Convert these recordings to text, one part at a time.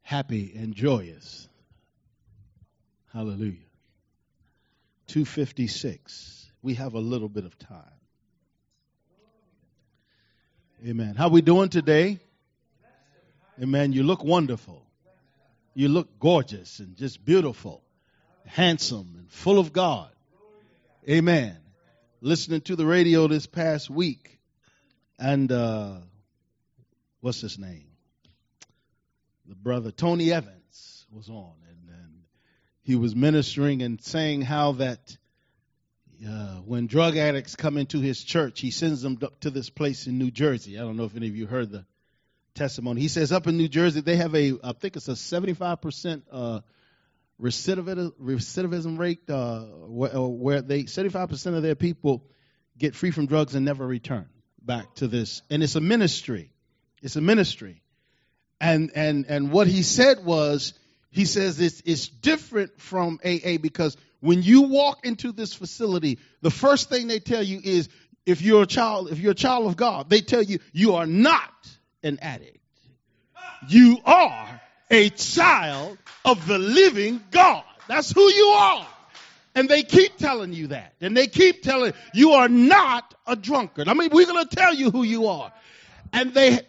happy and joyous. Hallelujah. 2:56. We have a little bit of time. Amen. How we doing today? Amen. You look wonderful. You look gorgeous and just beautiful, handsome and full of God. Amen. Listening to the radio this past week, and what's his name? The brother Tony Evans was on, and he was ministering and saying how that when drug addicts come into his church, he sends them up to this place in New Jersey. I don't know if any of you heard the testimony. He says up in New Jersey they have I think it's a 75% recidivism rate, where 75% of their people get free from drugs and never return back to this. And it's a ministry. It's a ministry. And what he said was, he says it's different from AA because when you walk into this facility, the first thing they tell you is, if you're a child of God, they tell you you are not an addict. You are a child of the living God. That's who you are. And they keep telling you that. And they keep telling you are not a drunkard. I mean, we're going to tell you who you are. And they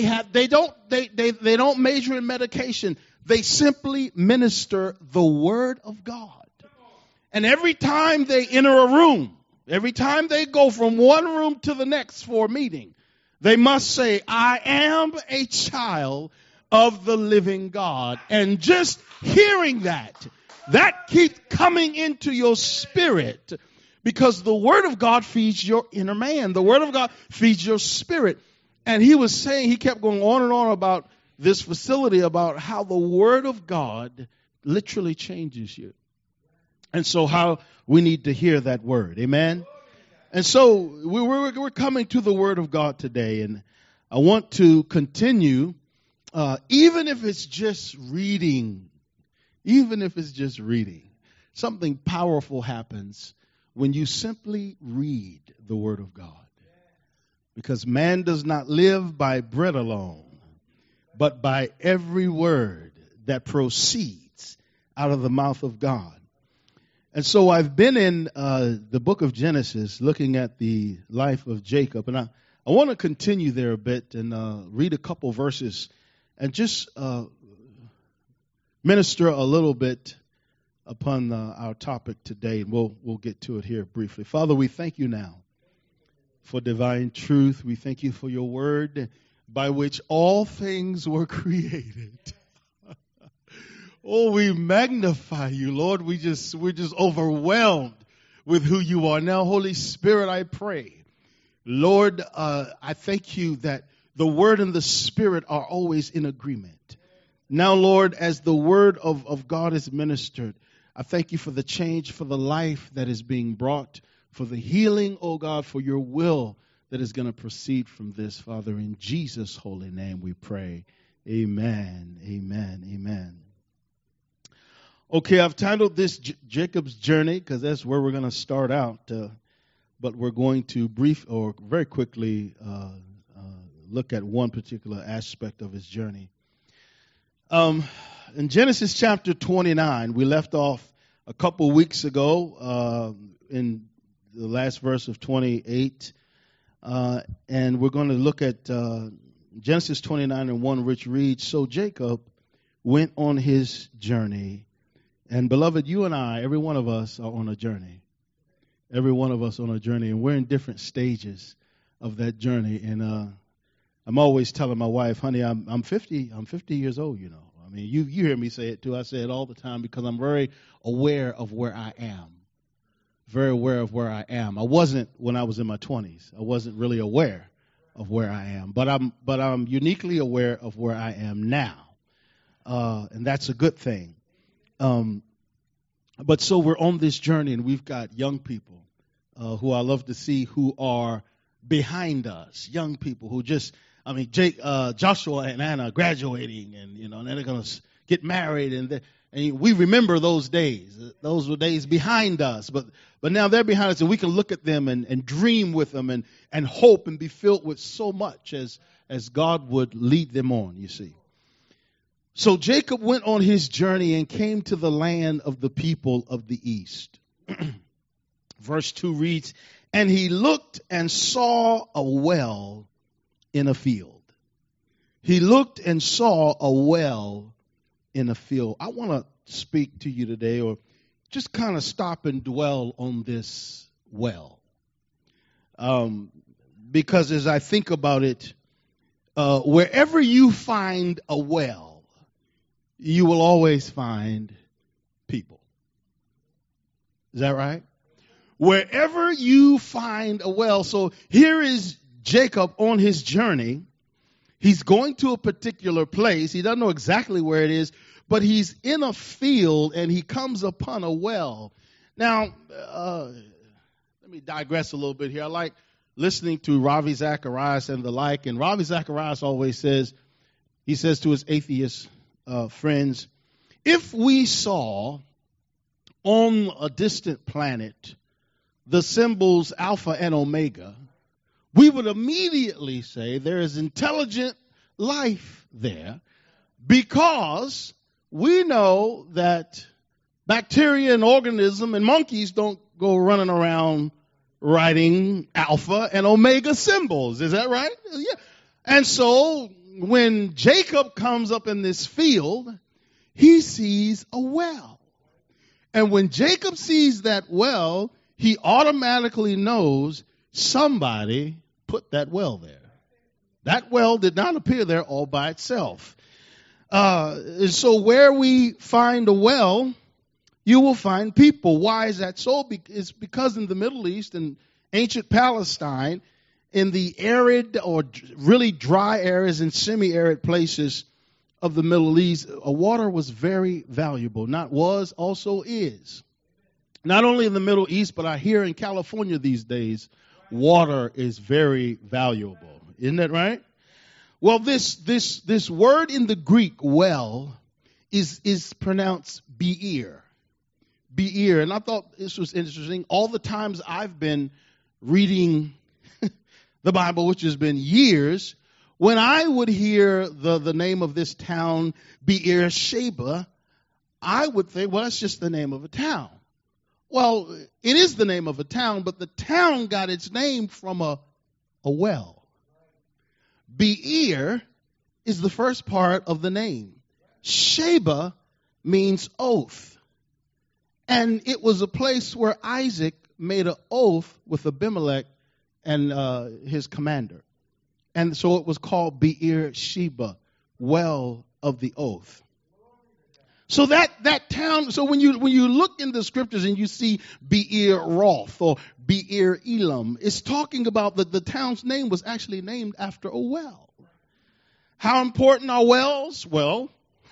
don't major in medication. They simply minister the word of God. And every time they enter a room, every time they go from one room to the next for a meeting, they must say, I am a child of the living God. And just hearing that keeps coming into your spirit, because the word of God feeds your inner man. The word of God feeds your spirit. And he was saying, he kept going on and on about this facility, about how the word of God literally changes you. And so how we need to hear that word. Amen. And so we're coming to the word of God today. And I want to continue, even if it's just reading, something powerful happens when you simply read the word of God. Because man does not live by bread alone, but by every word that proceeds out of the mouth of God. And so I've been in the book of Genesis looking at the life of Jacob. And I want to continue there a bit and read a couple verses and just minister a little bit upon our topic today. And we'll get to it here briefly. Father, we thank you now for divine truth. We thank you for your word by which all things were created. Oh, we magnify you, Lord. We're just overwhelmed with who you are. Now, Holy Spirit, I pray, Lord, I thank you that the word and the spirit are always in agreement. Now, Lord, as the word of God is ministered, I thank you for the change, for the life that is being brought, for the healing, oh God, for your will that is going to proceed from this, Father. In Jesus' holy name we pray. Amen, amen, amen. Okay, I've titled this Jacob's Journey because that's where we're going to start out. But we're going to very quickly look at one particular aspect of his journey. In Genesis chapter 29, we left off a couple weeks ago in the last verse of 28. And we're going to look at Genesis 29:1, which reads, So Jacob went on his journey. And beloved, you and I, every one of us are on a journey. Every one of us on a journey. And we're in different stages of that journey. And I'm always telling my wife, honey, I'm 50 years old, you know. I mean, you hear me say it too. I say it all the time because I'm very aware of where I am. Very aware of where I am. I wasn't when I was in my 20s. I wasn't really aware of where I am. But I'm uniquely aware of where I am now. And that's a good thing. But so we're on this journey, and we've got young people who I love to see who are behind us. Young people who Joshua and Anna graduating, and and then they're going to get married, and we remember those days. Those were days behind us, but now they're behind us, and we can look at them and dream with them and hope and be filled with so much as God would lead them on. You see. So Jacob went on his journey and came to the land of the people of the east. Verse 2 reads, and he looked and saw a well in a field. He looked and saw a well in a field. I want to speak to you today, or just kind of stop and dwell on this well. Because as I think about it, wherever you find a well, you will always find people. Is that right? Wherever you find a well. So here is Jacob on his journey. He's going to a particular place. He doesn't know exactly where it is, but he's in a field and he comes upon a well. Now, let me digress a little bit here. I like listening to Ravi Zacharias and the like. And Ravi Zacharias always says, he says to his atheist friends, if we saw on a distant planet the symbols Alpha and Omega, we would immediately say there is intelligent life there, because we know that bacteria and organism and monkeys don't go running around writing Alpha and Omega symbols. Is that right? Yeah. And so when Jacob comes up in this field, he sees a well. And when Jacob sees that well, he automatically knows somebody put that well there. That well did not appear there all by itself. So where we find a well, you will find people. Why is that so? It's because in the Middle East and ancient Palestine, in the arid or really dry areas and semi-arid places of the Middle East, water was very valuable. Not was, also is. Not only in the Middle East, but I hear in California these days, water is very valuable. Isn't that right? Well, this word in the Greek, well, is pronounced be'er. Be'er. And I thought this was interesting. All the times I've been reading the Bible, which has been years, when I would hear the name of this town, Be'er Sheba, I would think, well, that's just the name of a town. Well, it is the name of a town, but the town got its name from a well. Be'er is the first part of the name. Sheba means oath. And it was a place where Isaac made an oath with Abimelech and his commander. And so it was called Be'er Sheba, well of the oath. So that town, so when you look in the scriptures and you see Be'er Roth or Be'er Elam, it's talking about the town's name was actually named after a well. How important are wells? Well,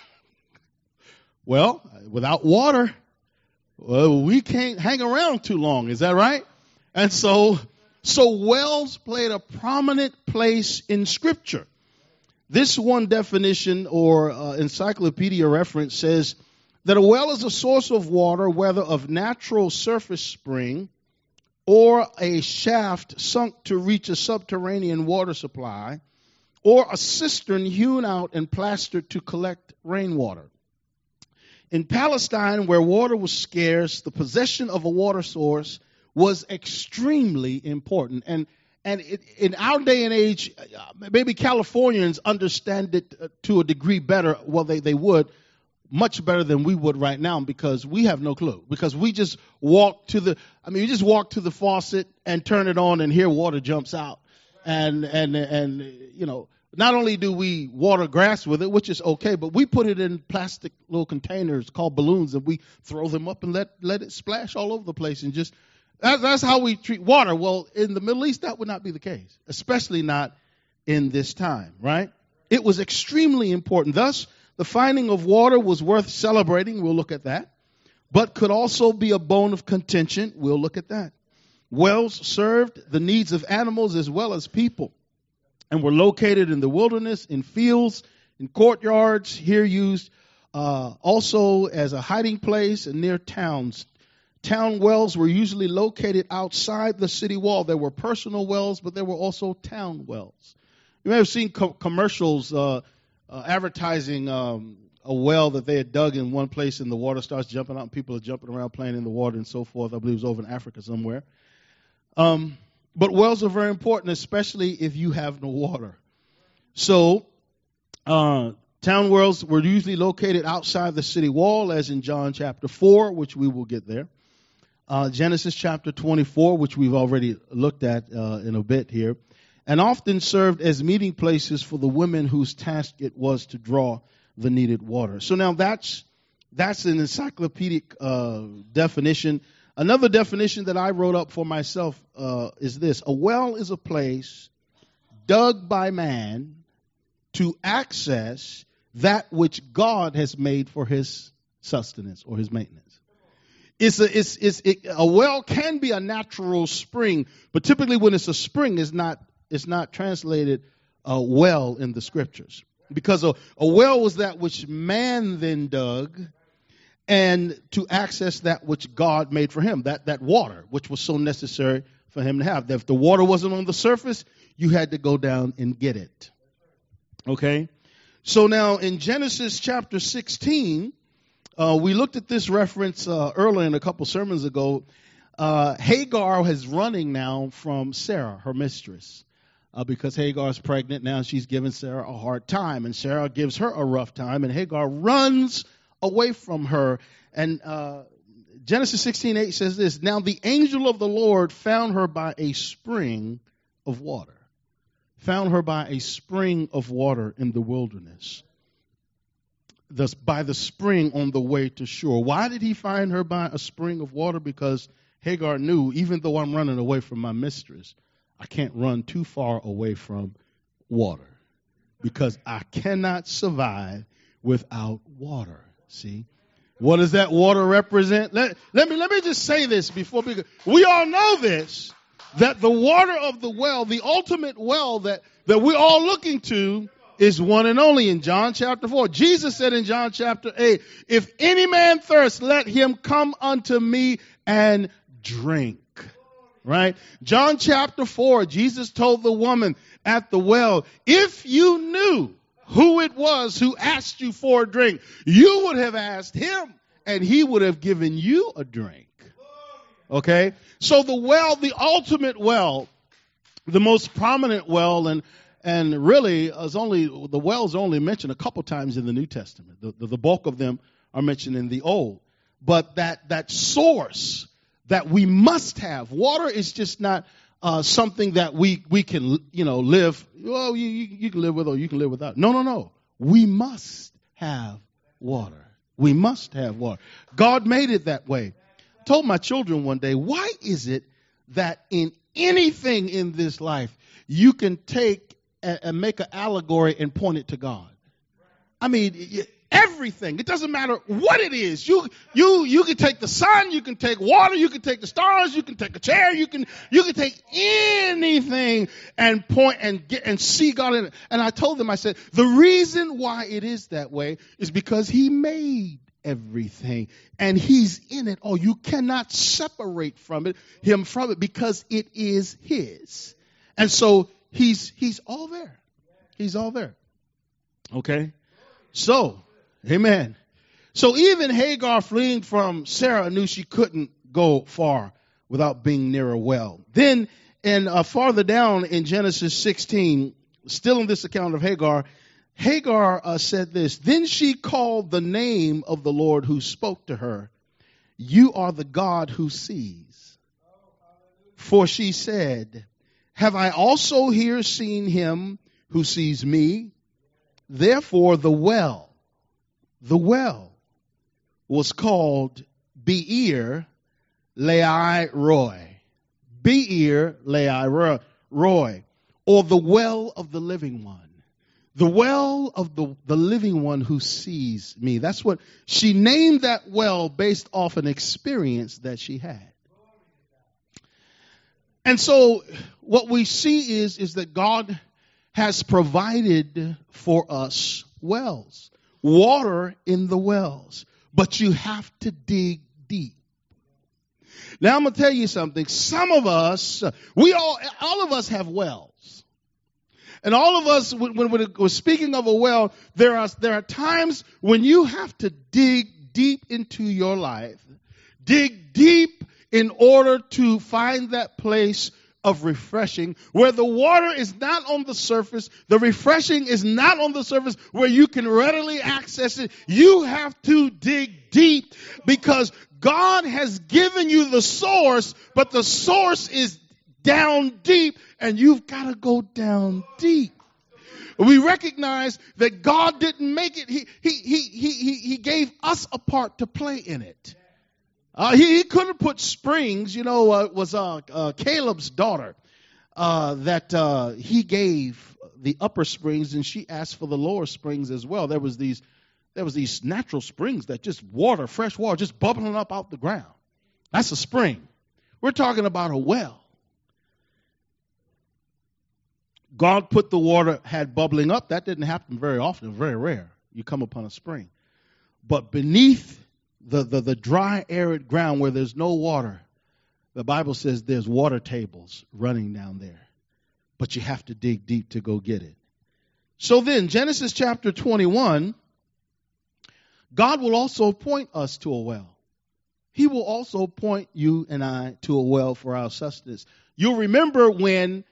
without water, we can't hang around too long. Is that right? And so wells played a prominent place in Scripture. This one definition or encyclopedia reference says that a well is a source of water, whether of natural surface spring or a shaft sunk to reach a subterranean water supply, or a cistern hewn out and plastered to collect rainwater. In Palestine, where water was scarce, the possession of a water source was extremely important. And in our day and age, maybe Californians understand it to a degree better. Well, they would, much better than we would right now, because we have no clue. Because we just walk to the faucet and turn it on, and here water jumps out. And you know, not only do we water grass with it, which is okay, but we put it in plastic little containers called balloons, and we throw them up and let it splash all over the place, and just that's how we treat water. Well, in the Middle East, that would not be the case, especially not in this time, right? It was extremely important. Thus, the finding of water was worth celebrating. We'll look at that. But could also be a bone of contention. We'll look at that. Wells served the needs of animals as well as people, and were located in the wilderness, in fields, in courtyards, here used also as a hiding place and near towns. Town wells were usually located outside the city wall. There were personal wells, but there were also town wells. You may have seen commercials advertising a well that they had dug in one place, and the water starts jumping out, and people are jumping around playing in the water and so forth. I believe it was over in Africa somewhere. But wells are very important, especially if you have no water. So, town wells were usually located outside the city wall, as in John chapter 4, which we will get there. Genesis chapter 24, which we've already looked at in a bit here, and often served as meeting places for the women whose task it was to draw the needed water. So now that's an encyclopedic definition. Another definition that I wrote up for myself is this: a well is a place dug by man to access that which God has made for his sustenance or his maintenance. A well can be a natural spring, but typically when it's a spring, it's not translated well in the scriptures, because a well was that which man then dug, and to access that which God made for him, that water, which was so necessary for him to have. If the water wasn't on the surface, you had to go down and get it. Okay? So now in Genesis chapter 16, we looked at this reference earlier in a couple sermons ago. Hagar is running now from Sarah, her mistress, because Hagar is pregnant now. She's giving Sarah a hard time, and Sarah gives her a rough time, and Hagar runs away from her. And Genesis 16:8 says this: now the angel of the Lord found her by a spring of water. Found her by a spring of water in the wilderness. Thus, by the spring on the way to shore. Why did he find her by a spring of water? Because Hagar knew, even though I'm running away from my mistress, I can't run too far away from water, because I cannot survive without water. See? What does that water represent? Let me just say this before we all know this, that the water of the well, the ultimate well that we're all looking to, is one and only in John chapter 4. Jesus said in John chapter 8, if any man thirst, let him come unto me and drink. Right? John chapter 4, Jesus told the woman at the well, if you knew who it was who asked you for a drink, you would have asked him, and he would have given you a drink. Okay? So the well, the ultimate well, the most prominent well, and really the wells are only mentioned a couple times in the New Testament. The bulk of them are mentioned in the Old. But that source that we must have, water is just not something that we can live. Well, you can live with or you can live without. No. We must have water. We must have water. God made it that way. I told my children one day, why is it that in anything in this life you can take and make an allegory and point it to God? I mean, everything. It doesn't matter what it is. You can take the sun, you can take water, you can take the stars, you can take a chair, you can take anything and point and see God in it. And I told them, I said, the reason why it is that way is because he made everything and he's in it. Oh, you cannot separate him from it because it is his. And so he's all there. He's all there. Okay? So, amen. So even Hagar, fleeing from Sarah, knew she couldn't go far without being near a well. Then, and farther down in Genesis 16, still in this account of Hagar said this: then she called the name of the Lord who spoke to her, you are the God who sees. For she said, have I also here seen him who sees me? Therefore the well was called Beer Lahai Roi. Beer Lahai Roi, or the well of the living one. The well of the living one who sees me. That's what she named that well, based off an experience that she had. And so what we see is that God has provided for us wells, water in the wells, but you have to dig deep. Now I'm going to tell you something. Some of us, all of us have wells. And all of us, when we're speaking of a well, there are times when you have to dig deep into your life. Dig deep in order to find that place of refreshing where the water is not on the surface. The refreshing is not on the surface where you can readily access it. You have to dig deep because God has given you the source, but the source is down deep and you've got to go down deep. We recognize that God didn't make it. He gave us a part to play in it. He could have put springs. It was Caleb's daughter that he gave the upper springs, and she asked for the lower springs as well. There was these natural springs that just fresh water, just bubbling up out the ground. That's a spring. We're talking about a well. God put the water, had bubbling up. That didn't happen very often, very rare. You come upon a spring. But beneath the dry, arid ground where there's no water, the Bible says there's water tables running down there. But you have to dig deep to go get it. So then, Genesis chapter 21, God will also point us to a well. He will also point you and I to a well for our sustenance. You'll remember when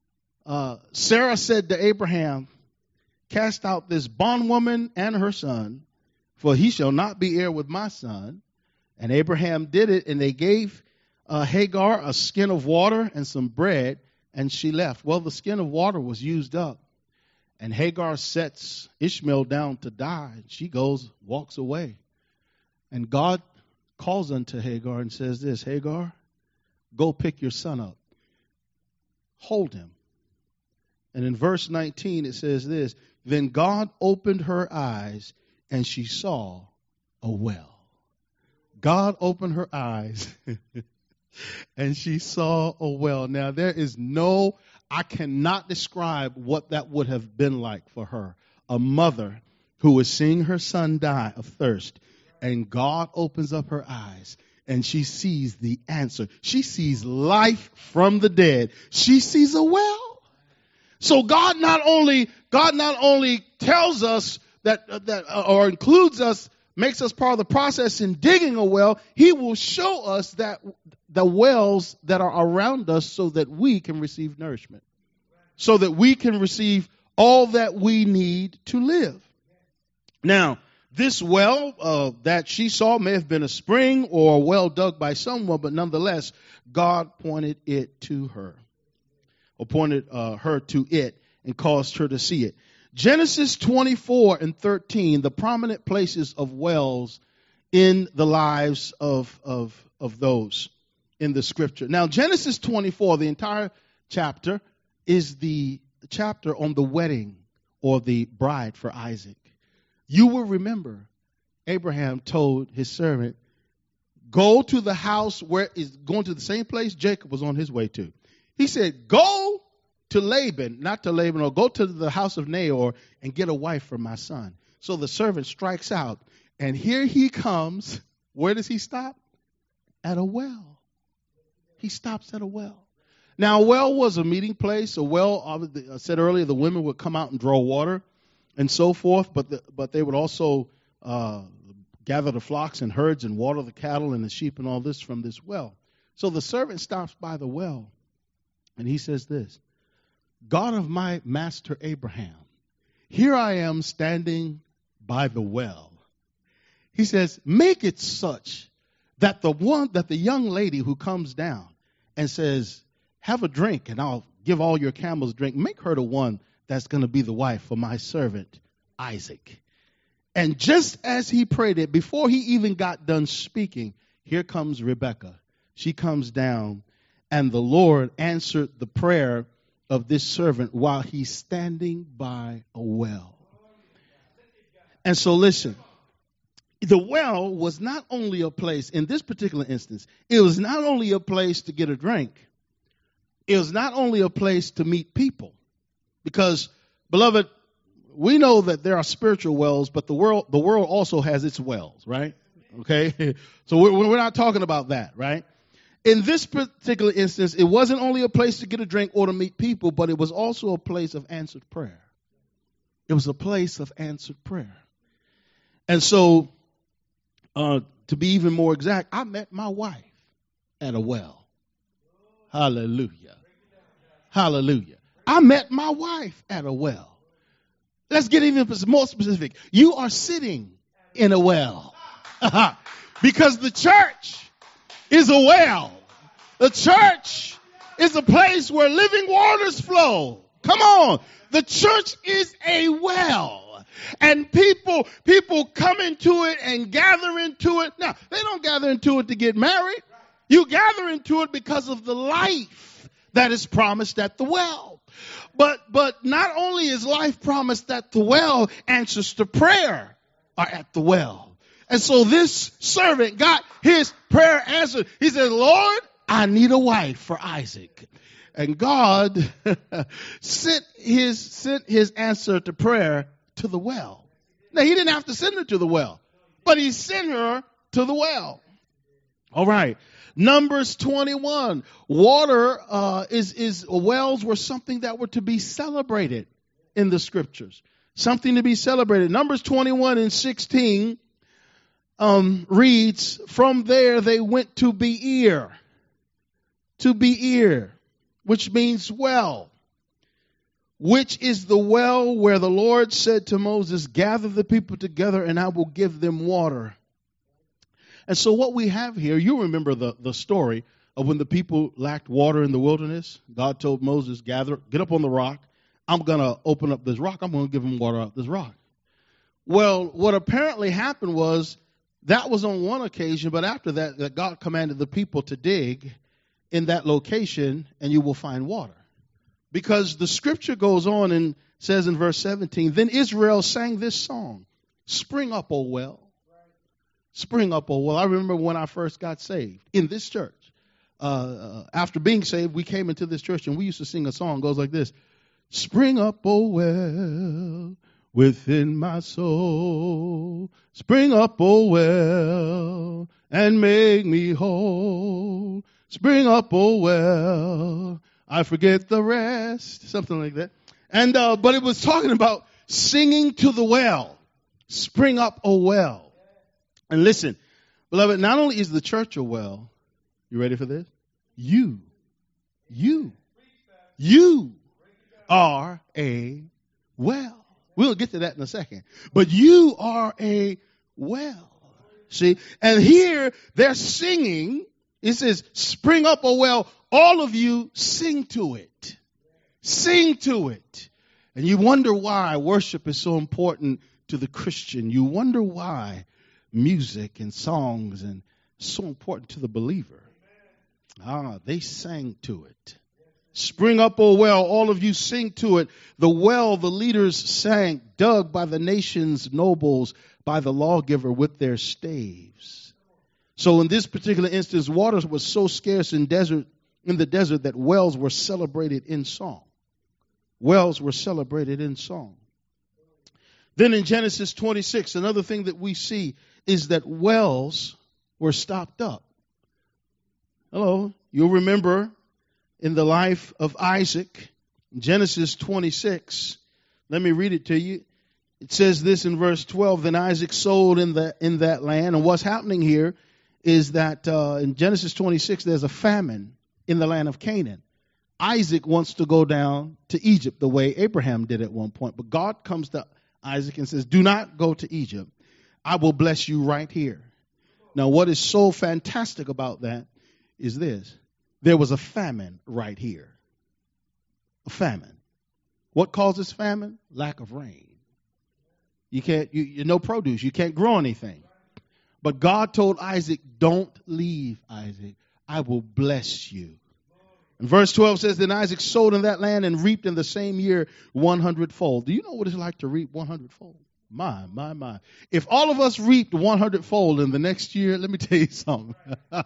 Sarah said to Abraham, cast out this bondwoman and her son, for he shall not be heir with my son. And Abraham did it, and they gave Hagar a skin of water and some bread, and she left. Well, the skin of water was used up, and Hagar sets Ishmael down to die. She goes, walks away. And God calls unto Hagar and says this, Hagar, go pick your son up. Hold him. And in verse 19 it says this, then God opened her eyes and she saw a well. God opened her eyes and she saw a well. Now I cannot describe what that would have been like for her. A mother who was seeing her son die of thirst, and God opens up her eyes and she sees the answer. She sees life from the dead. She sees a well. So God not only tells us that or includes us, makes us part of the process in digging a well, he will show us that the wells that are around us so that we can receive nourishment, so that we can receive all that we need to live. Now, this well that she saw may have been a spring or a well dug by someone, but nonetheless, God pointed it to her. Appointed her to it and caused her to see it. Genesis 24 and 13, the prominent places of wells in the lives of those in the scripture. Now, Genesis 24, the entire chapter, is the chapter on the wedding or the bride for Isaac. You will remember Abraham told his servant, go to the house where is going to the same place Jacob was on his way to. He said, go to Laban, not to Laban, or go to the house of Nahor and get a wife for my son. So the servant strikes out, and here he comes. Where does he stop? At a well. He stops at a well. Now, a well was a meeting place. A well, I said earlier, the women would come out and draw water and so forth, but they would also gather the flocks and herds and water the cattle and the sheep and all this from this well. So the servant stops by the well. And he says this, God of my master Abraham, here I am standing by the well. He says, make it such that the young lady who comes down and says, have a drink and I'll give all your camels a drink, make her the one that's going to be the wife for my servant Isaac. And just as he prayed it, before he even got done speaking, here comes Rebekah. She comes down. And the Lord answered the prayer of this servant while he's standing by a well. And so listen, the well was not only a place, in this particular instance, it was not only a place to get a drink. It was not only a place to meet people. Because, beloved, we know that there are spiritual wells, but the world also has its wells, right? Okay? So we're not talking about that, right? In this particular instance, it wasn't only a place to get a drink or to meet people, but it was also a place of answered prayer. It was a place of answered prayer. And so, to be even more exact, I met my wife at a well. Hallelujah. Hallelujah. I met my wife at a well. Let's get even more specific. You are sitting in a well. Because the church is a well. The church is a place where living waters flow. Come on. The church is a well. And people come into it and gather into it. Now, they don't gather into it to get married. You gather into it because of the life that is promised at the well. But not only is life promised at the well, answers to prayer are at the well. And so this servant got his prayer answered. He said, Lord, I need a wife for Isaac. And God sent his answer to prayer to the well. Now, he didn't have to send her to the well, but he sent her to the well. All right. Numbers 21. Water wells were something that were to be celebrated in the scriptures. Something to be celebrated. Numbers 21 and 16 reads, from there they went to Beer, which means well, which is the well where the Lord said to Moses, gather the people together and I will give them water. And so what we have here, you remember the story of when the people lacked water in the wilderness. God told Moses, get up on the rock. I'm going to open up this rock. I'm going to give them water out this rock. Well, what apparently happened was that was on one occasion, but after that God commanded the people to dig in that location and you will find water. Because the scripture goes on and says in verse 17, then Israel sang this song, spring up, O well. Spring up, O well. I remember when I first got saved in this church. After being saved, we came into this church and we used to sing a song. It goes like this. Spring up, O well, within my soul. Spring up, O well, and make me whole. Spring up, O well, I forget the rest. Something like that. And but it was talking about singing to the well. Spring up, O well. And listen, beloved, not only is the church a well, you ready for this? You are a well. We'll get to that in a second. But you are a well. See, and here they're singing. It says, spring up, O well, all of you sing to it. Sing to it. And you wonder why worship is so important to the Christian. You wonder why music and songs and so important to the believer. They sang to it. Spring up, O well, all of you sing to it. The well, the leaders sang, dug by the nation's nobles, by the lawgiver with their staves. So in this particular instance, water was so scarce in the desert that wells were celebrated in song. Wells were celebrated in song. Then in Genesis 26, another thing that we see is that wells were stopped up. Hello, you'll remember in the life of Isaac, Genesis 26. Let me read it to you. It says this in verse 12, then Isaac sowed in that land. And what's happening here is that in Genesis 26, there's a famine in the land of Canaan. Isaac wants to go down to Egypt the way Abraham did at one point. But God comes to Isaac and says, do not go to Egypt. I will bless you right here. Now, what is so fantastic about that is this. There was a famine right here. A famine. What causes famine? Lack of rain. You no produce. You can't grow anything. But God told Isaac, don't leave, Isaac. I will bless you. And verse 12 says, then Isaac sowed in that land and reaped in the same year 100-fold. Do you know what it's like to reap 100-fold? My. If all of us reaped 100-fold in the next year, let me tell you something.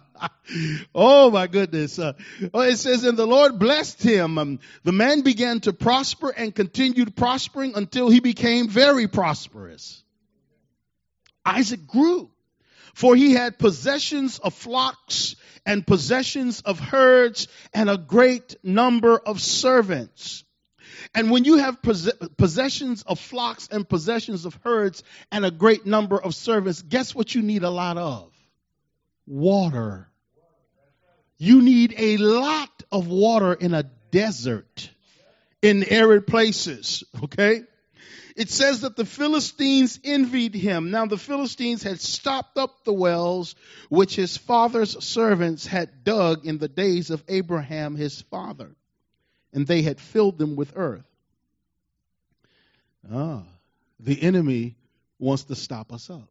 Oh, my goodness. It says, and the Lord blessed him. The man began to prosper and continued prospering until he became very prosperous. Isaac grew. For he had possessions of flocks and possessions of herds and a great number of servants. And when you have possessions of flocks and possessions of herds and a great number of servants, guess what you need a lot of? Water. You need a lot of water in a desert, in arid places, okay? It says that the Philistines envied him. Now the Philistines had stopped up the wells which his father's servants had dug in the days of Abraham his father, and they had filled them with earth. The enemy wants to stop us up.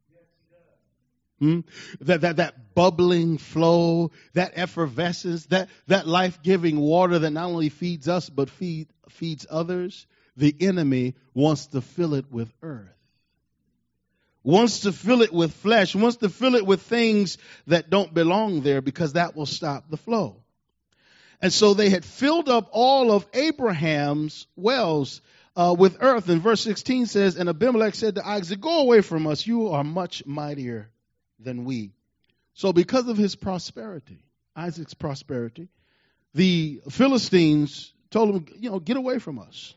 That bubbling flow, that effervescence, that life-giving water that not only feeds us but feeds others. The enemy wants to fill it with earth, wants to fill it with flesh, wants to fill it with things that don't belong there, because that will stop the flow. And so they had filled up all of Abraham's wells with earth. And verse 16 says, and Abimelech said to Isaac, go away from us, you are much mightier than we. So because of his prosperity, Isaac's prosperity, the Philistines told him, get away from us.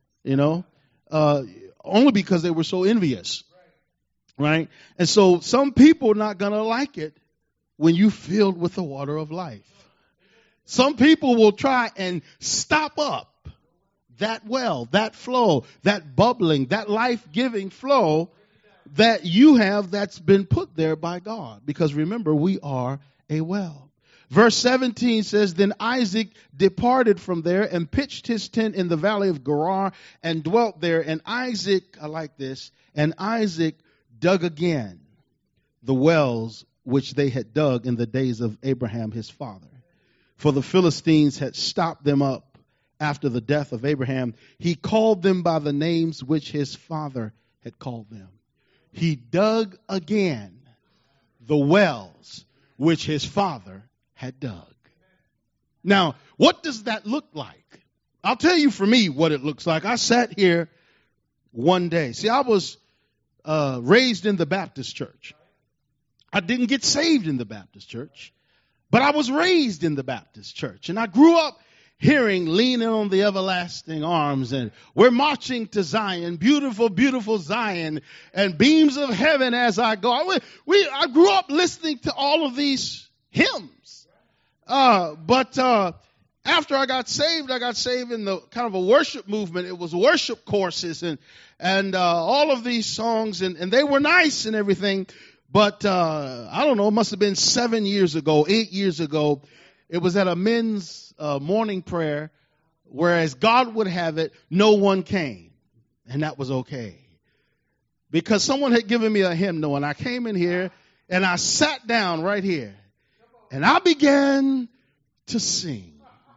Only because they were so envious, right? And so some people are not going to like it when you filled with the water of life. Some people will try and stop up that well, that flow, that bubbling, that life-giving flow that you have that's been put there by God. Because remember, we are a well. Verse 17 says, then Isaac departed from there and pitched his tent in the valley of Gerar and dwelt there. And Isaac, I like this, and Isaac dug again the wells which they had dug in the days of Abraham his father. For the Philistines had stopped them up after the death of Abraham. He called them by the names which his father had called them. He dug again the wells which his father had dug. Now, what does that look like? I'll tell you for me what it looks like. I sat here one day. See, I was raised in the Baptist church. I didn't get saved in the Baptist church, but I was raised in the Baptist church. And I grew up hearing leaning on the everlasting arms, and we're marching to Zion, beautiful, beautiful Zion, and beams of heaven as I go. I grew up listening to all of these hymns. But after I got saved in the kind of a worship movement. It was worship courses and all of these songs, and they were nice and everything. But I don't know, it must have been 8 years ago. It was at a men's morning prayer, whereas God would have it, no one came. And that was okay. Because someone had given me a hymnal, and I came in here, and I sat down right here. And I began to sing.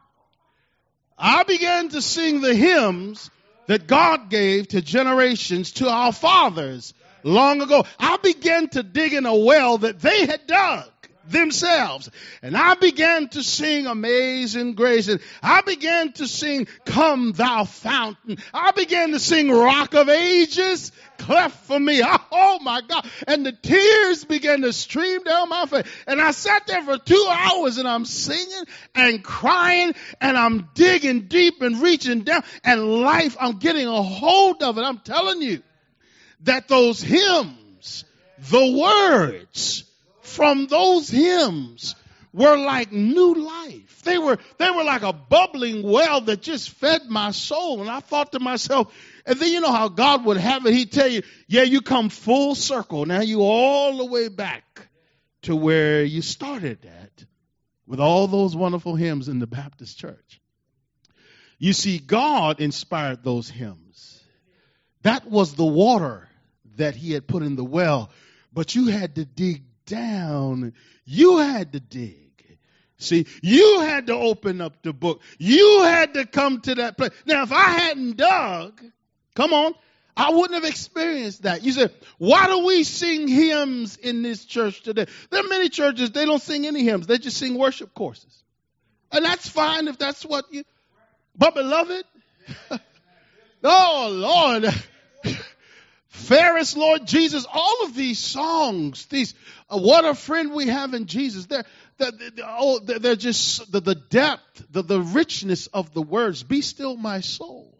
I began to sing the hymns that God gave to generations, to our fathers long ago. I began to dig in a well that they had dug themselves. And I began to sing Amazing Grace. And I began to sing Come Thou Fountain. I began to sing Rock of Ages, cleft for me. Oh my God. And the tears began to stream down my face. And I sat there for 2 hours, and I'm singing and crying, and I'm digging deep and reaching down, and life, I'm getting a hold of it. I'm telling you that those hymns, the words from those hymns were like new life. They were like a bubbling well that just fed my soul. And I thought to myself, and then you know how God would have it. He'd tell you, yeah, you come full circle. Now you all the way back to where you started at with all those wonderful hymns in the Baptist church. You see, God inspired those hymns. That was the water that he had put in the well. But you had to dig down. You had to dig. See, you had to open up the book. You had to come to that place. Now, if I hadn't dug, come on, I wouldn't have experienced that. You said, why do we sing hymns in this church today? There are many churches, they don't sing any hymns. They just sing worship courses. And that's fine if that's what you... But beloved, oh, Lord, Fairest Lord Jesus, all of these songs, what a friend we have in Jesus. They're just the depth, the richness of the words. Be still, my soul.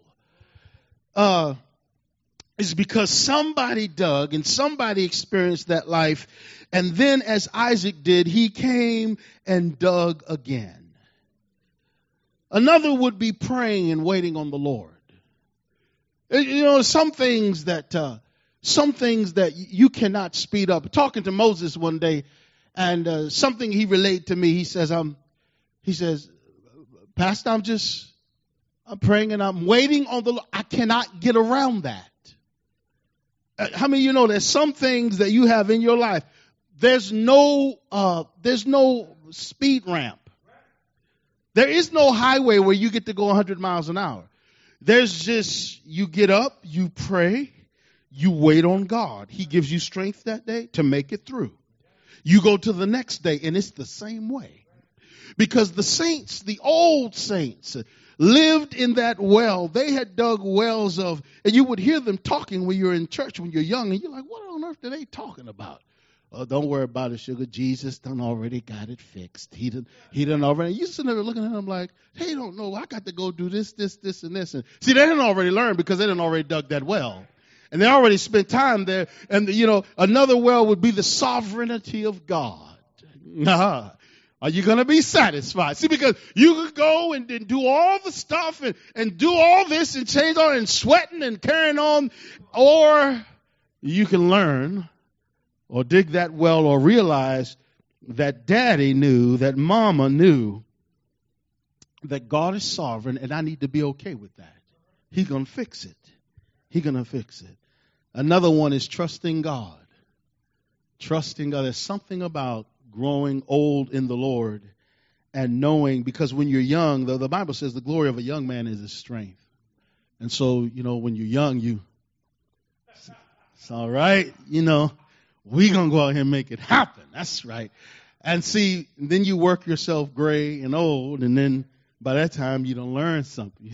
Is because somebody dug and somebody experienced that life, and then, as Isaac did, he came and dug again. Another would be praying and waiting on the Lord. You know, some things that you cannot speed up. Talking to Moses one day, and something he relayed to me. He says, Pastor, I'm praying and I'm waiting on the Lord. I cannot get around that. How many of you know there's some things that you have in your life? There's no speed ramp. There is no highway where you get to go 100 miles an hour. There's just, you get up, you pray, you wait on God. He gives you strength that day to make it through. You go to the next day and it's the same way. Because the saints, the old saints, lived in that well. They had dug wells and you would hear them talking when you're in church when you're young, and you're like, what on earth are they talking about? Oh, don't worry about it, sugar. Jesus done already got it fixed. He done already. You sitting there looking at them like, they don't know. I got to go do this, and this. And see, they didn't already learn because they didn't already dug that well. And they already spent time there. And, another well would be the sovereignty of God. Are you going to be satisfied? See, because you could go and do all the stuff and do all this and change on and sweating and carrying on. Or you can learn or dig that well or realize that daddy knew, that mama knew that God is sovereign and I need to be okay with that. He's going to fix it. He's going to fix it. Another one is trusting God. Trusting God. There's something about growing old in the Lord and knowing, because when you're young, the Bible says the glory of a young man is his strength. And so, when you're young, it's all right, we're going to go out here and make it happen. That's right. And see, then you work yourself gray and old, and then by that time you don't learn something.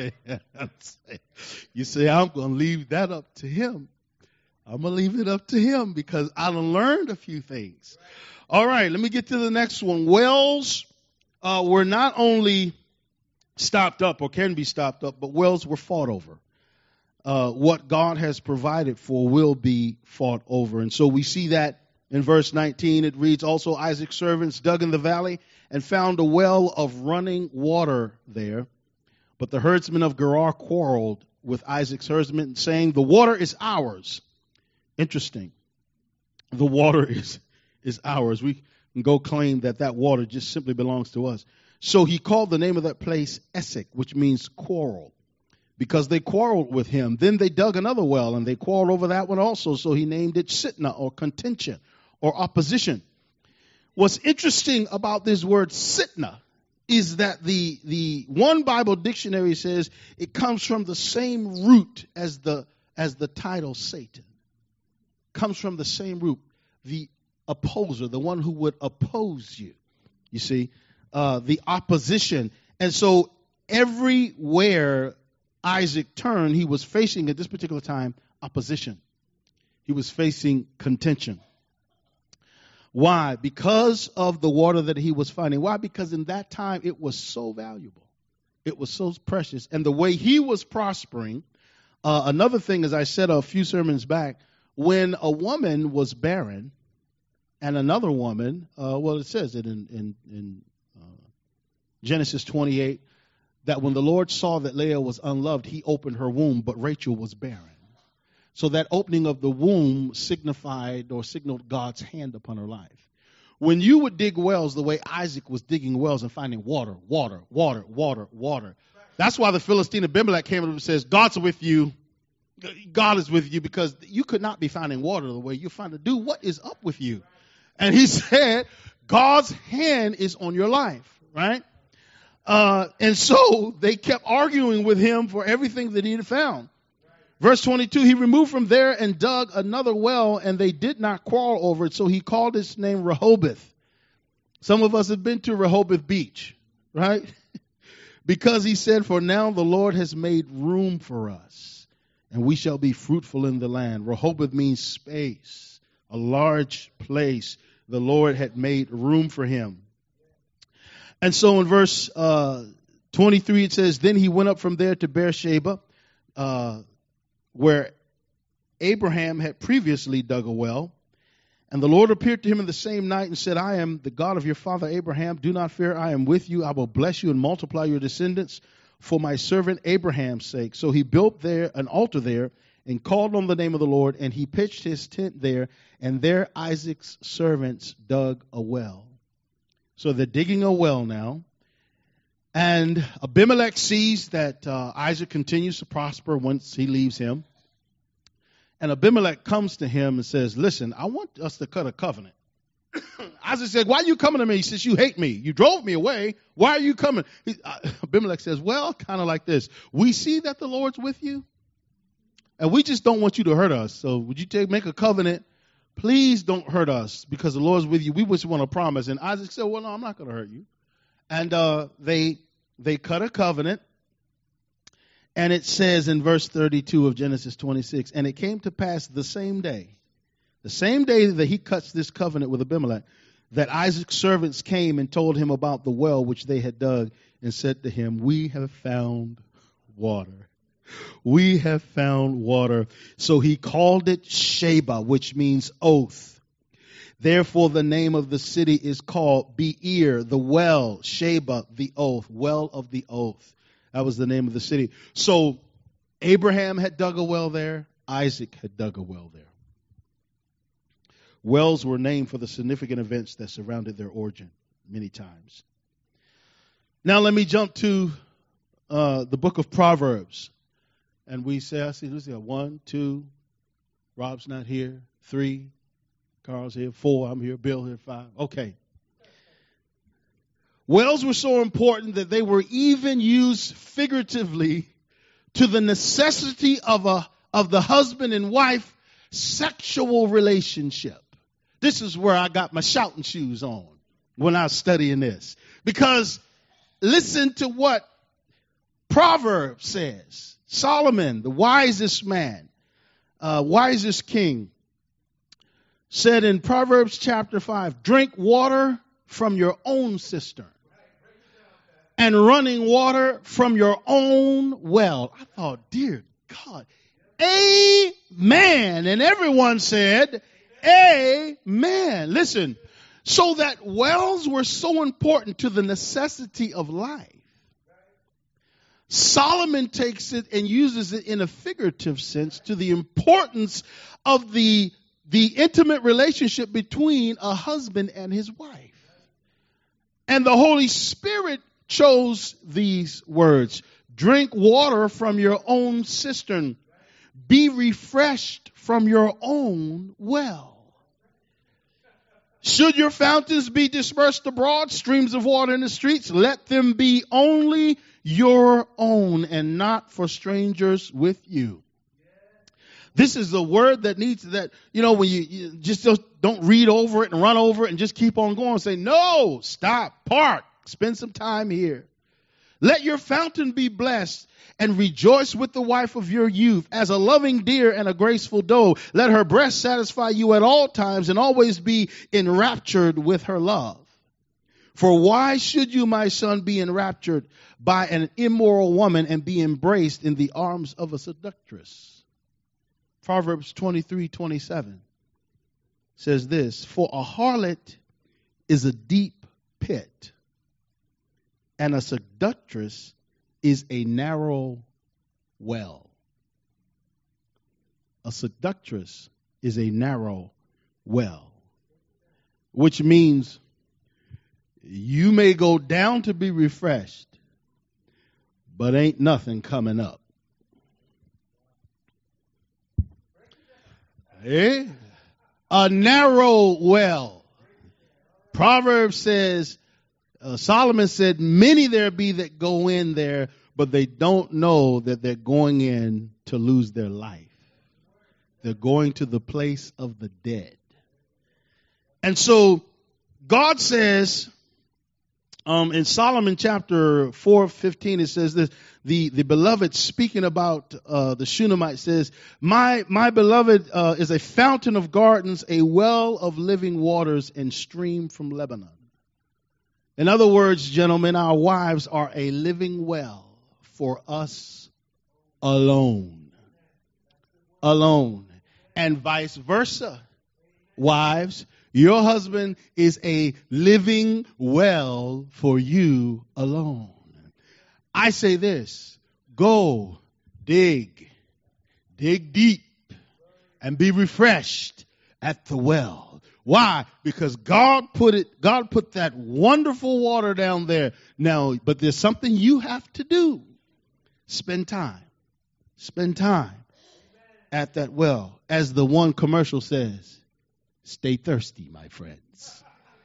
You say, I'm going to leave that up to him. I'm going to leave it up to him because I done learned a few things. All right, let me get to the next one. Wells were not only stopped up or can be stopped up, but wells were fought over. What God has provided for will be fought over. And so we see that in verse 19. It reads, also Isaac's servants dug in the valley and found a well of running water there. But the herdsmen of Gerar quarreled with Isaac's herdsmen, saying, the water is ours. Interesting. The water is ours. We can go claim that water just simply belongs to us. So he called the name of that place Essek, which means quarrel, because they quarreled with him. Then they dug another well, and they quarreled over that one also. So he named it Sitnah, or contention, or opposition. What's interesting about this word Sitnah is that the one Bible dictionary says it comes from the same root as the title Satan. Comes from the same root, the opposer, the one who would oppose you. You see, the opposition. And so everywhere Isaac turned, he was facing at this particular time opposition. He was facing contention. Why? Because of the water that he was finding. Why? Because in that time it was so valuable. It was so precious. And the way he was prospering, another thing, as I said a few sermons back, when a woman was barren and another woman, it says it in Genesis 28, that when the Lord saw that Leah was unloved, he opened her womb, but Rachel was barren. So that opening of the womb signaled God's hand upon her life. When you would dig wells the way Isaac was digging wells and finding water, that's why the Philistine Abimelech came up and says, God's with you. God is with you, because you could not be finding water the way you find it. Dude, what is up with you? And he said, God's hand is on your life, right? And so they kept arguing with him for everything that he had found. Verse 22, he removed from there and dug another well, and they did not quarrel over it. So he called his name Rehoboth. Some of us have been to Rehoboth Beach, right? Because he said, for now the Lord has made room for us. and we shall be fruitful in the land. Rehoboth means space, a large place. The Lord had made room for him. And so in verse 23 it says, then he went up from there to Beersheba, where Abraham had previously dug a well. And the Lord appeared to him in the same night and said, I am the God of your father Abraham. Do not fear, I am with you. I will bless you and multiply your descendants for my servant Abraham's sake. So he built there an altar there and called on the name of the Lord, and he pitched his tent there, and there Isaac's servants dug a well. So they're digging a well now. And Abimelech sees that Isaac continues to prosper once he leaves him. And Abimelech comes to him and says, listen, I want us to cut a covenant. Isaac said, why are you coming to me? He says, you hate me. You drove me away. Why are you coming? Abimelech says, well, kind of like this. We see that the Lord's with you, and we just don't want you to hurt us. So would you make a covenant? Please don't hurt us because the Lord's with you. We just want a promise. And Isaac said, well, no, I'm not going to hurt you. And they cut a covenant. And it says in verse 32 of Genesis 26, and it came to pass the same day that he cuts this covenant with Abimelech, that Isaac's servants came and told him about the well which they had dug and said to him, we have found water. We have found water. So he called it Sheba, which means oath. Therefore the name of the city is called Beer, the well, Sheba, the oath, well of the oath. That was the name of the city. So Abraham had dug a well there. Isaac had dug a well there. Wells were named for the significant events that surrounded their origin many times. Now let me jump to the book of Proverbs. And we say, I see, who's here? 1, 2, Rob's not here. 3, Carl's here. 4, I'm here. Bill here. 5. Okay. Wells were so important that they were even used figuratively to the necessity of the husband and wife sexual relationship. This is where I got my shouting shoes on when I was studying this. Because listen to what Proverbs says. Solomon, the wisest man, wisest king, said in Proverbs chapter 5, drink water from your own cistern and running water from your own well. I thought, dear God, amen. And everyone said, amen. Listen, so that wells were so important to the necessity of life. Solomon takes it and uses it in a figurative sense to the importance of the intimate relationship between a husband and his wife. And the Holy Spirit chose these words. Drink water from your own cistern. Be refreshed from your own well. Should your fountains be dispersed abroad, streams of water in the streets, let them be only your own and not for strangers with you. This is a word that needs that, when you just don't read over it and run over it and just keep on going. Say, no, stop, park, spend some time here. Let your fountain be blessed and rejoice with the wife of your youth as a loving deer and a graceful doe. Let her breast satisfy you at all times and always be enraptured with her love. For why should you, my son, be enraptured by an immoral woman and be embraced in the arms of a seductress? Proverbs 23:27 says this, for a harlot is a deep pit, and a seductress is a narrow well. A seductress is a narrow well, which means you may go down to be refreshed, but ain't nothing coming up. A narrow well. Proverbs says, Solomon said, many there be that go in there, but they don't know that they're going in to lose their life. They're going to the place of the dead. And so God says, In Solomon chapter 4:15, it says this, the beloved speaking about the Shunammite says, my beloved is a fountain of gardens, a well of living waters, and stream from Lebanon. In other words, gentlemen, our wives are a living well for us alone. Alone. And vice versa. Wives, your husband is a living well for you alone. I say this, go dig deep, and be refreshed at the well. Why? Because God put that wonderful water down there. Now, but there's something you have to do. Spend time at that well. As the one commercial says, stay thirsty, my friends.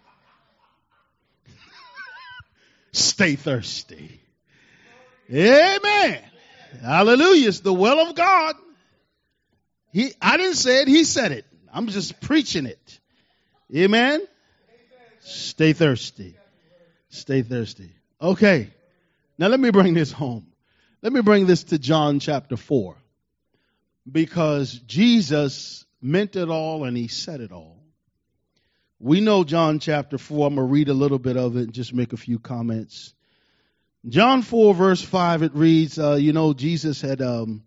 Stay thirsty. Amen. Hallelujah. It's the well of God. I didn't say it. He said it. I'm just preaching it. Amen. Stay thirsty. Stay thirsty. Okay. Now let me bring this home. Let me bring this to John chapter 4. Because Jesus meant it all and he said it all. We know John chapter 4. I'm going to read a little bit of it and just make a few comments. John 4 verse 5, it reads, Jesus had gone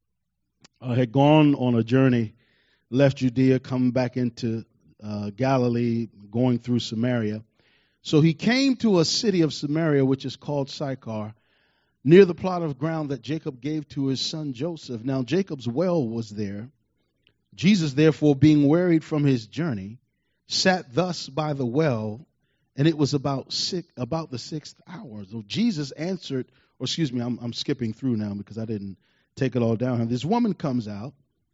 on a journey, left Judea, come back into Galilee, going through Samaria. So he came to a city of Samaria, which is called Sychar, near the plot of ground that Jacob gave to his son Joseph. Now Jacob's well was there. Jesus, therefore, being wearied from his journey, sat thus by the well, and it was about the sixth hour. So Jesus answered, I'm skipping through now because I didn't take it all down. And this woman comes out,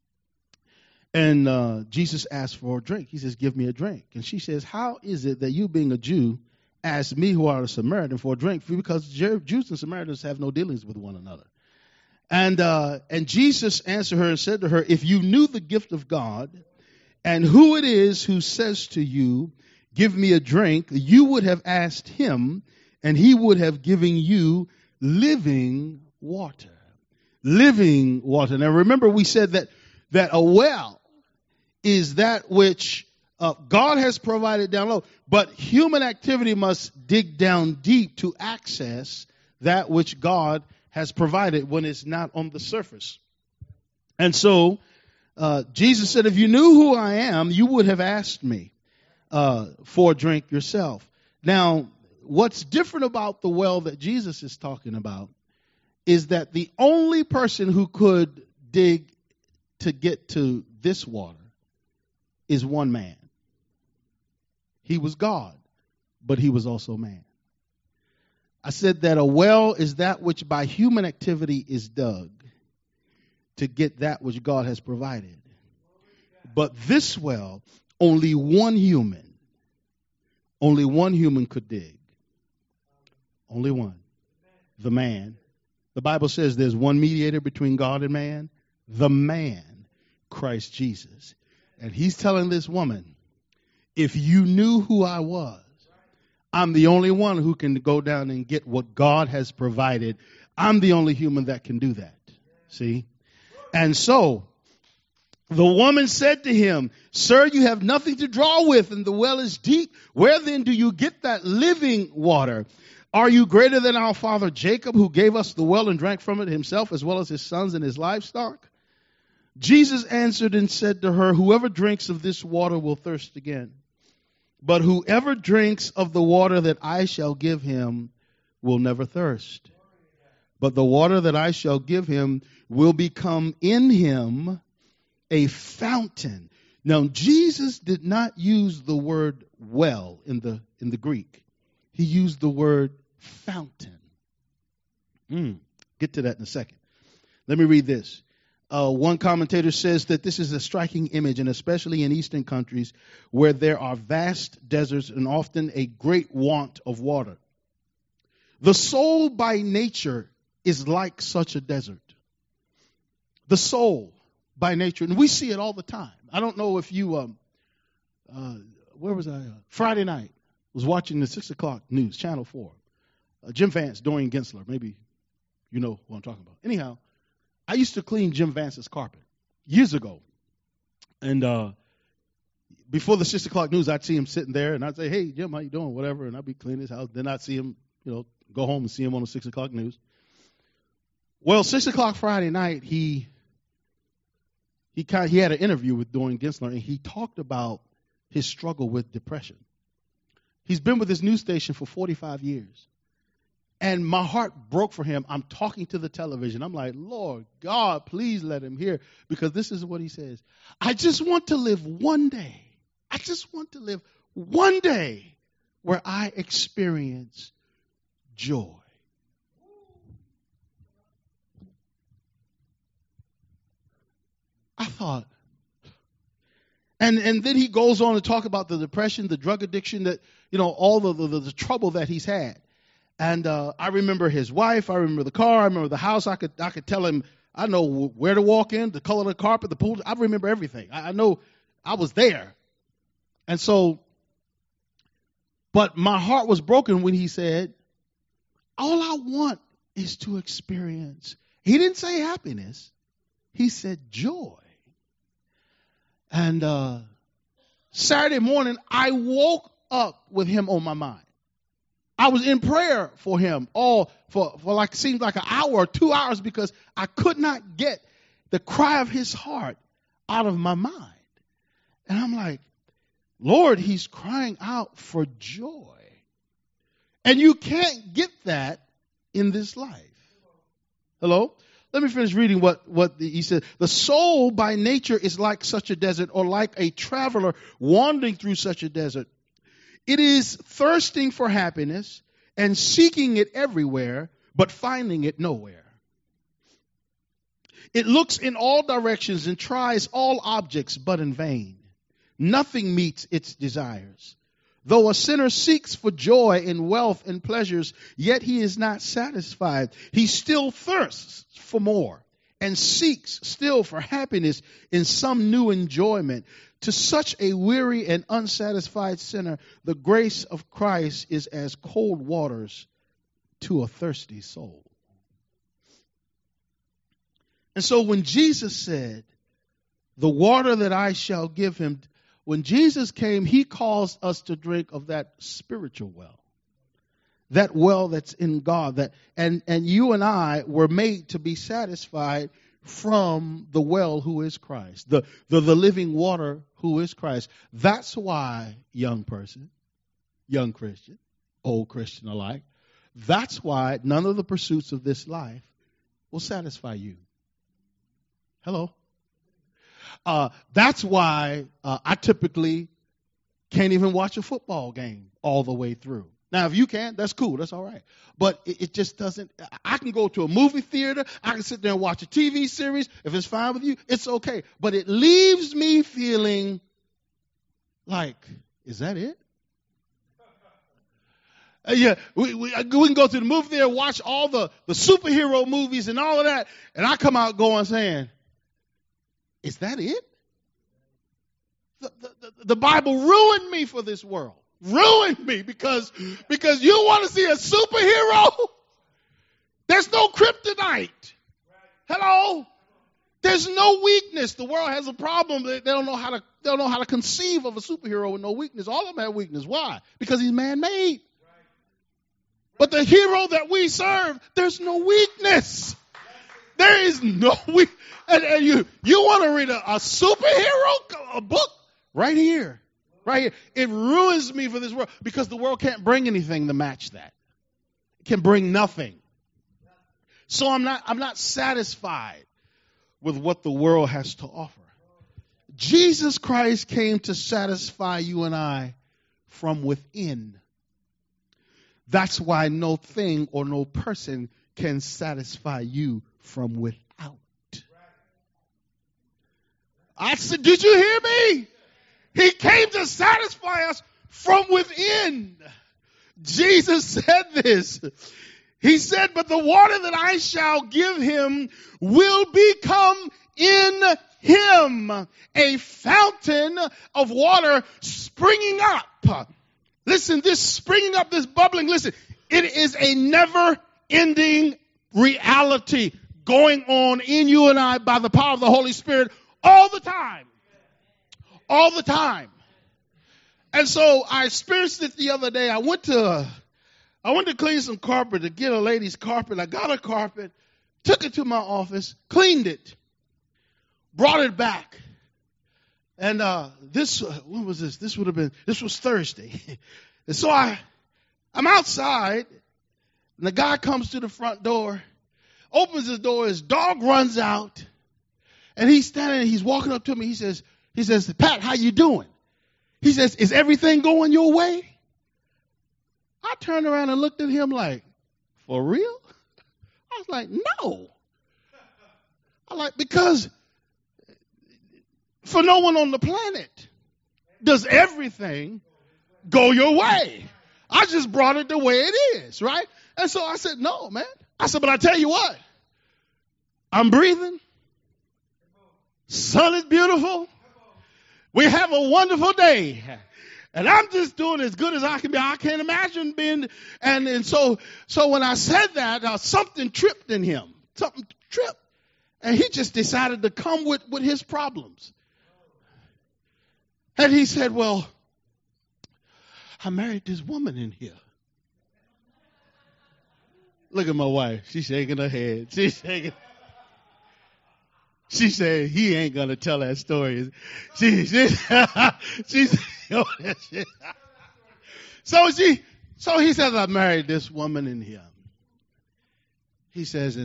and Jesus asked for a drink. He says, give me a drink. And she says, how is it that you, being a Jew, ask me who are a Samaritan for a drink? Because Jews and Samaritans have no dealings with one another. And Jesus answered her and said to her, if you knew the gift of God and who it is who says to you, give me a drink, you would have asked him, and he would have given you living water. Living water. Now remember, we said that a well is that which God has provided down low, but human activity must dig down deep to access that which God has provided when it's not on the surface. And so Jesus said, if you knew who I am, you would have asked me for a drink yourself. Now, what's different about the well that Jesus is talking about is that the only person who could dig to get to this water is one man. He was God, but he was also man. I said that a well is that which by human activity is dug to get that which God has provided. But this well, only one human could dig. Only one. The man. The Bible says there's one mediator between God and man. The man, Christ Jesus. And he's telling this woman, if you knew who I was, I'm the only one who can go down and get what God has provided. I'm the only human that can do that. See? And so, the woman said to him, sir, you have nothing to draw with, and the well is deep. Where then do you get that living water? Are you greater than our father Jacob, who gave us the well and drank from it himself, as well as his sons and his livestock? Jesus answered and said to her, whoever drinks of this water will thirst again. But whoever drinks of the water that I shall give him will never thirst. But the water that I shall give him will become in him a fountain. Now, Jesus did not use the word well in the Greek. He used the word fountain. Get to that in a second. Let me read this. One commentator says that this is a striking image, and especially in eastern countries where there are vast deserts and often a great want of water. The soul by nature is like such a desert. The soul by nature, and we see it all the time. I don't know if you, where was I? Friday night. was watching the 6 o'clock news, Channel 4. Jim Vance, Dorian Gensler, maybe you know what I'm talking about. Anyhow, I used to clean Jim Vance's carpet years ago. And before the 6 o'clock news, I'd see him sitting there, and I'd say, hey, Jim, how you doing, whatever, and I'd be cleaning his house. Then I'd see him, go home and see him on the 6 o'clock news. Well, 6 o'clock Friday night, he had an interview with Dorian Gensler, and he talked about his struggle with depression. He's been with this news station for 45 years. And my heart broke for him. I'm talking to the television. I'm like, Lord God, please let him hear. Because this is what he says. I just want to live one day. I just want to live one day where I experience joy. I thought, and then he goes on to talk about the depression, the drug addiction, that, all the trouble that he's had. And I remember his wife. I remember the car. I remember the house. I could tell him. I know where to walk in, the color of the carpet, the pool. I remember everything. I know I was there. And so, but my heart was broken when he said, all I want is to experience. He didn't say happiness. He said joy. And Saturday morning, I woke up with him on my mind. I was in prayer for him for seemed like an hour or 2 hours, because I could not get the cry of his heart out of my mind. And I'm like, Lord, he's crying out for joy. And you can't get that in this life. Hello? Let me finish reading what he said. The soul by nature is like such a desert, or like a traveler wandering through such a desert. It is thirsting for happiness and seeking it everywhere, but finding it nowhere. It looks in all directions and tries all objects, but in vain. Nothing meets its desires. Though a sinner seeks for joy in wealth and pleasures, yet he is not satisfied. He still thirsts for more and seeks still for happiness in some new enjoyment. To such a weary and unsatisfied sinner, the grace of Christ is as cold waters to a thirsty soul. And so when Jesus said, the water that I shall give him, when Jesus came, he calls us to drink of that spiritual well. That well that's in God. And you and I were made to be satisfied from the well who is Christ. The living water who is Christ. That's why, young person, young Christian, old Christian alike, that's why none of the pursuits of this life will satisfy you. Hello? That's why I typically can't even watch a football game all the way through. Now, if you can, that's cool. That's all right. But it just doesn't. I can go to a movie theater. I can sit there and watch a TV series. If it's fine with you, it's okay. But it leaves me feeling like, is that it? Yeah, we can go to the movie theater, watch all the superhero movies and all of that, and I come out going saying, is that it? The Bible ruined me for this world. Ruined me because you want to see a superhero? There's no kryptonite. Hello? There's no weakness. The world has a problem. They don't know how to conceive of a superhero with no weakness. All of them have weakness. Why? Because he's man-made. But the hero that we serve, there's no weakness. There is no weakness. And you want to read a superhero book? Right here. Right here. It ruins me for this world, because the world can't bring anything to match that. It can bring nothing. So I'm not satisfied with what the world has to offer. Jesus Christ came to satisfy you and I from within. That's why no thing or no person can satisfy you from without. I said, did you hear me? He came to satisfy us from within. Jesus said this. He said, but the water that I shall give him will become in him a fountain of water springing up Listen, this springing up, this bubbling, listen, it is a never-ending reality going on in you and I by the power of the Holy Spirit all the time. All the time. And so I experienced it the other day. I went to clean some carpet, to get a lady's carpet. I got a carpet, took it to my office, cleaned it, brought it back. And when was this? This was Thursday. And so I'm outside, and the guy comes to the front door, opens his door, his dog runs out, and he's standing there, he's walking up to me, he says, Pat, how you doing? He says, is everything going your way? I turned around and looked at him like, for real? I was like, no. Because for no one on the planet does everything go your way. I just brought it the way it is, right? And so I said, no, man. I said, but I tell you what, I'm breathing. Sun is beautiful. We have a wonderful day. And I'm just doing as good as I can be. I can't imagine being, and so when I said that, something tripped in him. Something tripped. And he just decided to come with his problems. And he said, well, I married this woman in here. Look at my wife. She's shaking her head. She's shaking. She said, he ain't going to tell that story. She's So he says, I married this woman in here. He says,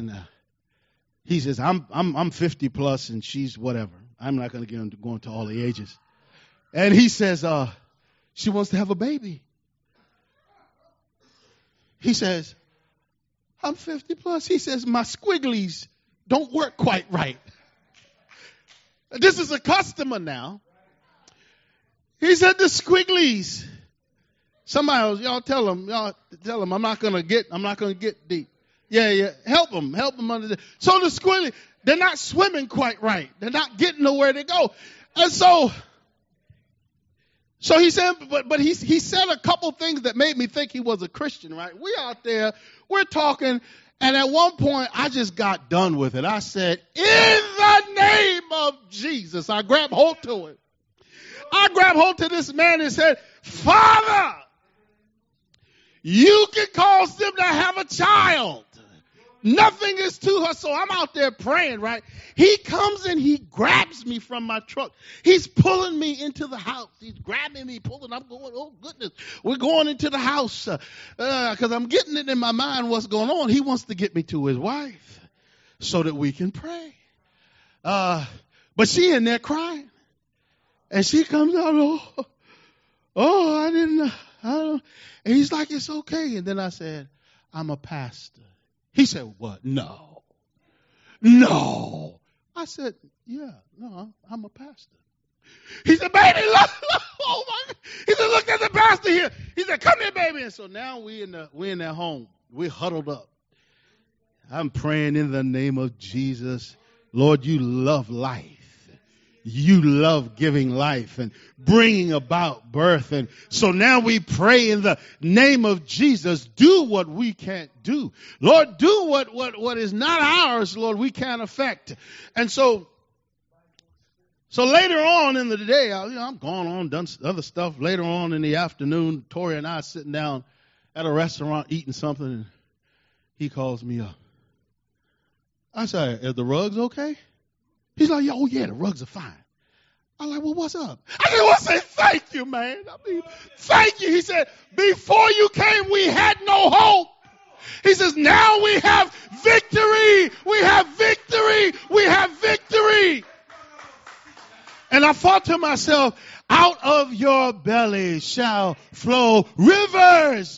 I'm 50 plus and she's whatever. I'm not going to go into all the ages. And he says, she wants to have a baby. He says, I'm 50 plus. He says, my squigglies don't work quite right. This is a customer now. He said the squigglies. Somebody else, y'all tell him, I'm not gonna get deep. Yeah, help them under the. So the squigglies, they're not swimming quite right. They're not getting to where they go. And so he said, but he said a couple things that made me think he was a Christian, right? We out there, we're talking, and at one point I just got done with it. I said, in the name of Jesus, I grabbed hold to it. I grabbed hold to this man and said, Father, you can cause them to have a child. Nothing is too hard. So I'm out there praying, right? He comes and he grabs me from my truck. He's pulling me into the house. He's grabbing me, pulling. I'm going, oh, goodness. We're going into the house because I'm getting it in my mind what's going on. He wants to get me to his wife so that we can pray. But she in there crying. And she comes out, I don't. And he's like, it's okay. And then I said, I'm a pastor. He said, what? No. I said, yeah, no, I'm a pastor. He said, baby, look, oh my God. He said, look at the pastor here. He said, come here, baby. And so now we're in their home. We're huddled up. I'm praying in the name of Jesus. Lord, you love life. You love giving life and bringing about birth. And so now we pray in the name of Jesus, do what we can't do. Lord, do what is not ours, Lord, we can't affect. And so later on in the day, I'm going on, done other stuff. Later on in the afternoon, Tori and I sitting down at a restaurant eating something, and he calls me up. I said, are the rugs okay? He's like, oh, yeah, the rugs are fine. I'm like, well, what's up? I just want to say thank you, man. Thank you. He said, before you came, we had no hope. He says, now we have victory. We have victory. We have victory. And I thought to myself, out of your belly shall flow rivers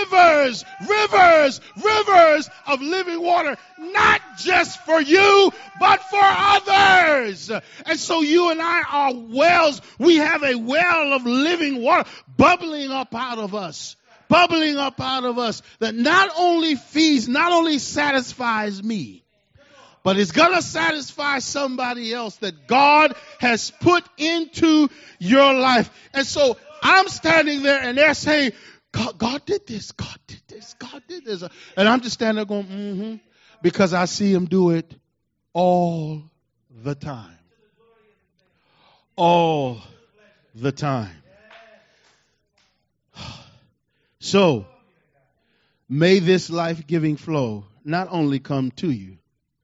of living water, not just for you, but for others. And so you and I are wells. We have a well of living water bubbling up out of us that not only feeds, not only satisfies me, but it's going to satisfy somebody else that God has put into your life. And so I'm standing there and they're saying, God did this, God did this, God did this. And I'm just standing there going, because I see him do it all the time. All the time. So, may this life-giving flow not only come to you,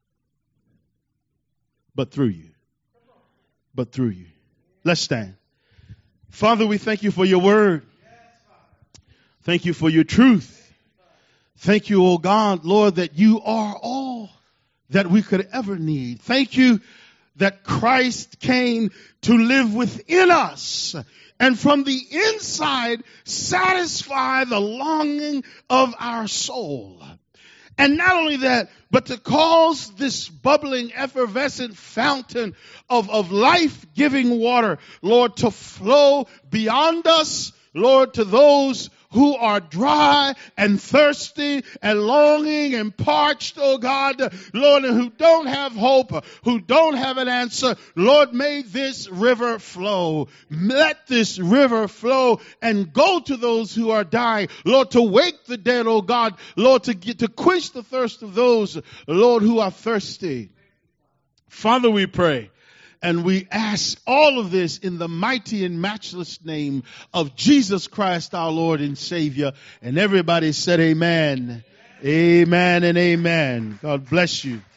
but through you. But through you. Let's stand. Father, we thank you for your word. Thank you for your truth. Thank you, oh God, Lord, that you are all that we could ever need. Thank you that Christ came to live within us and from the inside satisfy the longing of our soul. And not only that, but to cause this bubbling, effervescent fountain of life-giving water, Lord, to flow beyond us, Lord, to those who are dry and thirsty and longing and parched, oh God, Lord, and who don't have hope, who don't have an answer. Lord, may this river flow. Let this river flow and go to those who are dying. Lord, to wake the dead, oh God, Lord, to quench the thirst of those, Lord, who are thirsty. Father, we pray. And we ask all of this in the mighty and matchless name of Jesus Christ, our Lord and Savior. And everybody said amen. Amen and amen. God bless you.